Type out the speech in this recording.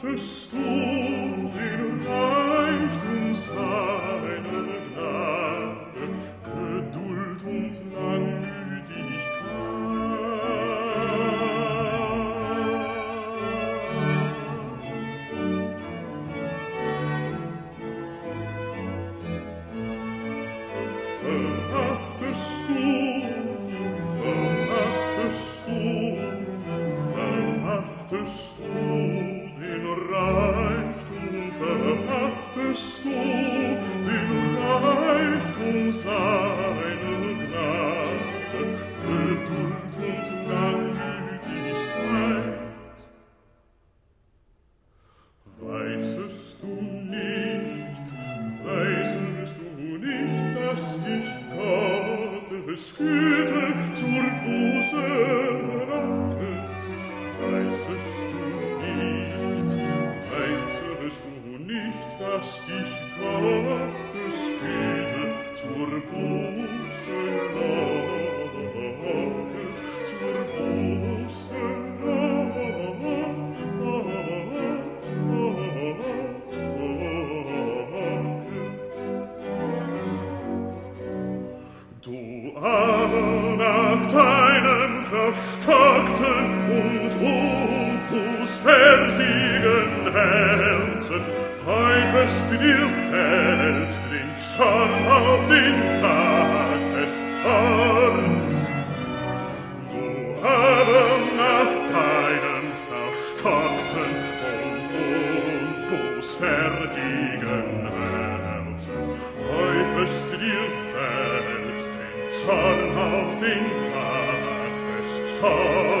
verachtest du den Reichtum seiner Gnade, Geduld und verachtest du den Reichtum, verachtest du den Reichtum seiner Gnade, Geduld und Langmütigkeit? Weißest du nicht, dass dich Gottes Güte zur Buße locket? Weißest du nicht, dass dich Gottes Güte zur Buße locket, zur Buße locket? Du aber nach deinem verstockten und bußfertigen Herzen häufest dir selbst den Zorn auf den Tag des Zorns. Du aber nach deinem verstockten und bußfertigen Herzen häufest dir selbst den Zorn auf den Tag des Zorns.